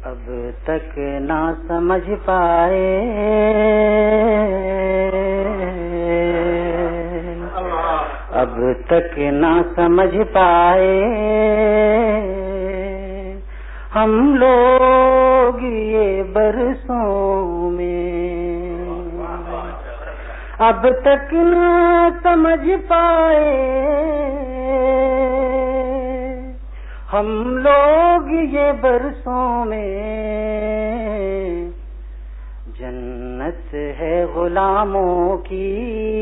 اب تک نہ سمجھ پائے اب تک نہ سمجھ پائے ہم لوگ یہ برسوں میں، اب تک نہ سمجھ پائے ہم لوگ یہ برسوں میں، جنت ہے غلاموں کی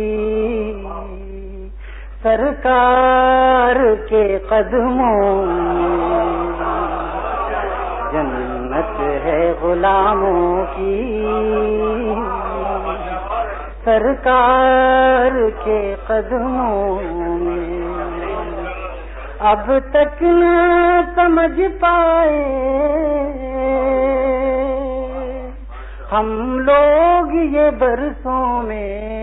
سرکار کے قدموں میں، جنت ہے غلاموں کی سرکار کے قدموں میں، اب تک نہ سمجھ پائے ہم لوگ یہ برسوں میں،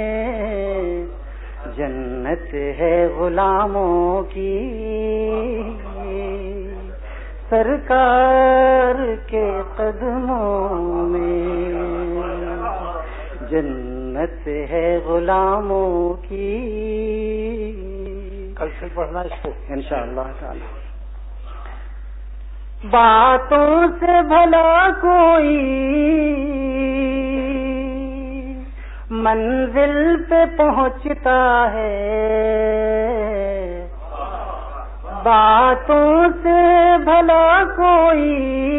جنت ہے غلاموں کی سرکار کے قدموں میں، جنت ہے غلاموں کی۔ کل سے پڑھنا اس کو انشاءاللہ تعالی۔ باتوں سے بھلا کوئی منزل پہ پہنچتا ہے، باتوں سے بھلا کوئی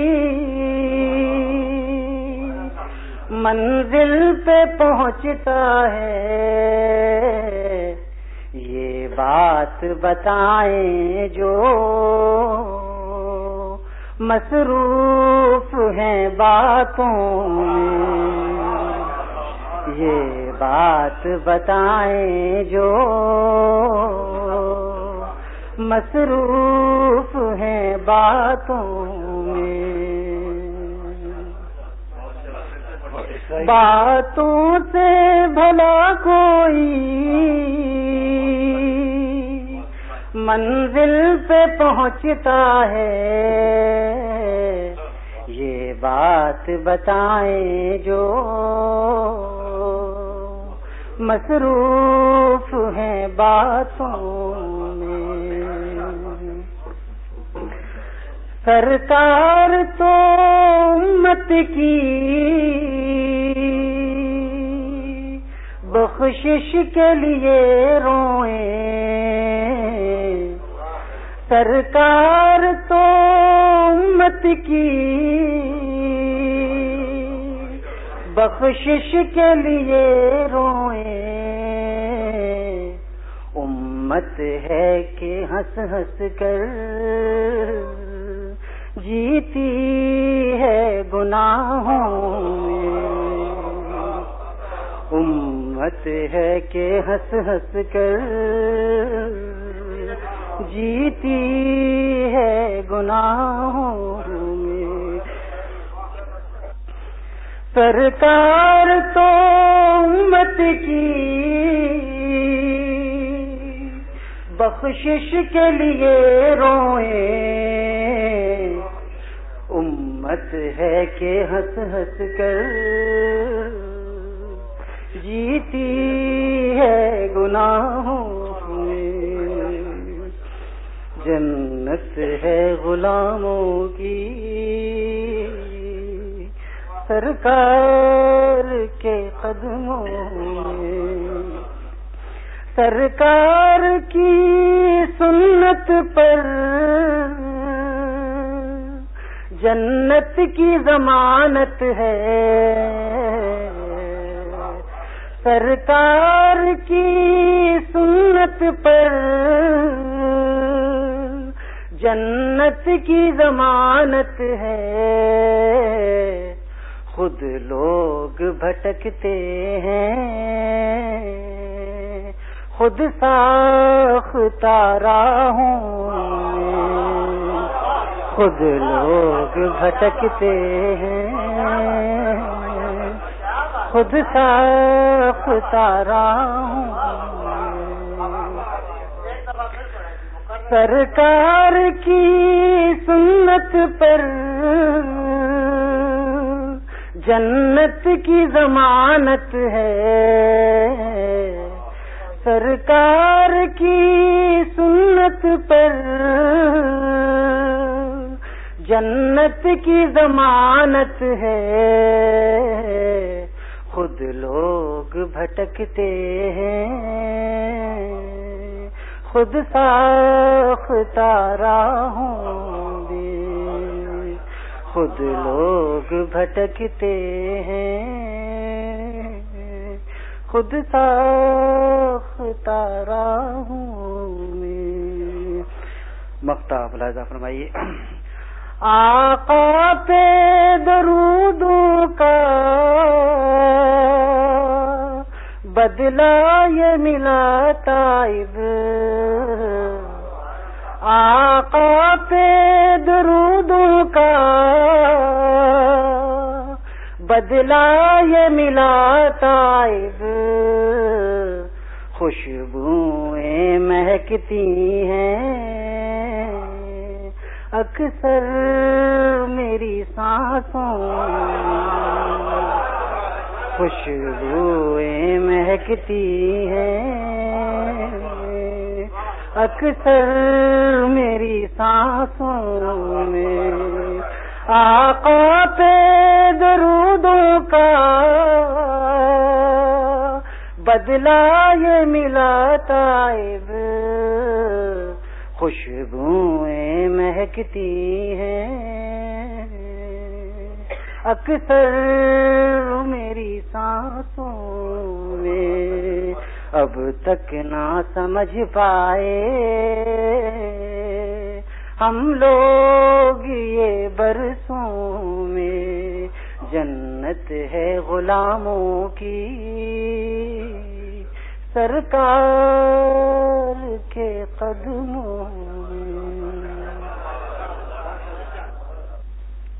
منزل پہ پہنچتا ہے، یہ بات بتائیں جو مصروف ہیں باتوں میں، یہ بات بتائیں جو مصروف ہیں باتوں میں، باتوں سے بھلا کوئی منزل پہ پہنچتا ہے، یہ بات بتائیں جو مصروف ہیں باتوں میں، سرکار تو امت کی بخشش کے لیے روئیں، سرکار تو امت کی بخشش کے لیے روئیں، امت ہے کہ ہنس ہنس کر جیتی ہے گناہوں میں، امت ہے کہ ہنس ہنس کر جیتی ہے گناہوں میں، سرکار تو امت کی بخشش کے لیے روئیں، امت ہے کہ ہنس ہنس کر جیتی ہے گناہوں میں، جنت ہے غلاموں کی سرکار کے قدموں میں، سرکار کی سنت پر جنت کی ضمانت ہے، سرکار کی سنت پر جنت کی ضمانت ہے، خود لوگ بھٹکتے ہیں خود ساختہ راہوں میں، خود لوگ بھٹکتے ہیں خود ساختہ راہوں میں، سرکار کی سنت پر جنت کی ضمانت ہے سرکار کی سنت پر، جنت کی ضمانت ہے، خود لوگ بھٹکتے ہیں، خود ساختہ راہوں بھی، خود لوگ بھٹکتے ہیں، خود ساختہ راہوں میں۔ مقطع ملاحظہ فرمائیے۔ آقا پہ درودوں کا بدلہ یہ ملا تائب، آقا پہ درودوں کا بدلہ یہ ملا تائب، خوشبوئیں مہکتی ہیں اکثر میری سانسوں، خوشبوئیں مہکتی ہیں اکثر میری سانسوں میں، آقا پہ درودوں کا بدلہ یہ ملا تائب، خوشبوئیں مہکتی ہیں اکثر میری سانسوں میں، اب تک نہ سمجھ پائے ہم لوگ یہ برسوں میں، جنت ہے غلاموں کی سرکار کے قدموں